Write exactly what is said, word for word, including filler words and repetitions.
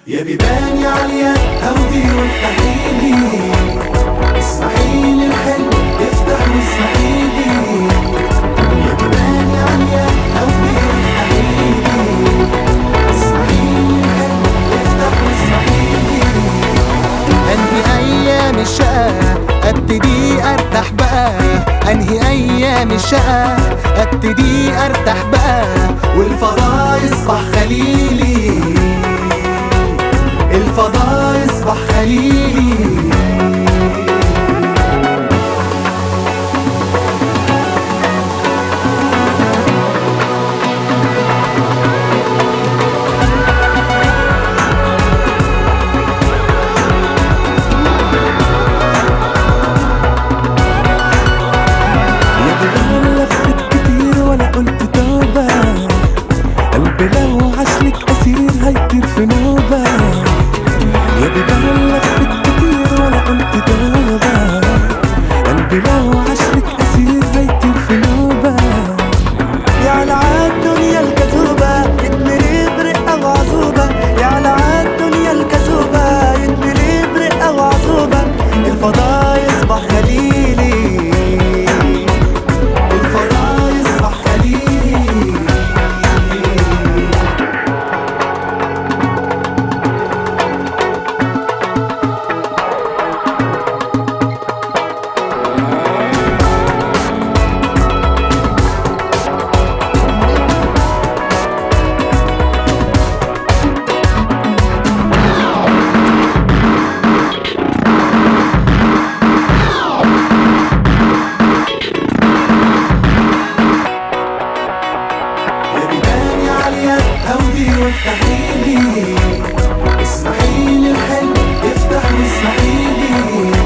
يا بيبان يا عالية هودي وافتحيلي، اسمحيلي الحلم افتح واسمحيلي. يا بيبان يا عالية هودي وافتحيلي، اسمحيلي الحلم افتح واسمحيلي. انهي ايام الشقا ابتدي ارتاح بقى، انهي ايام الشقا ابتدي ارتاح بقى، والفضاء يصبح خليلي، الفضاء يصبح خليلي. قلبي لو عشلك أسير هيطير في نوبة، يا بيبان لفت كتير ولا قلت توبة. قلبي لو عشلك أسير هيطير في نوبة. يعلى عالدنيا الكذوبة يتملي برقة وعزوبة، يعلى عالدنيا الكذوبة يتملي برقة وعزوبة. الفضاء يصبح خليلي، الفضاء يصبح خليلي. هودي وافتحيلي، اسمحيلي الحلم افتح واسمحيلي.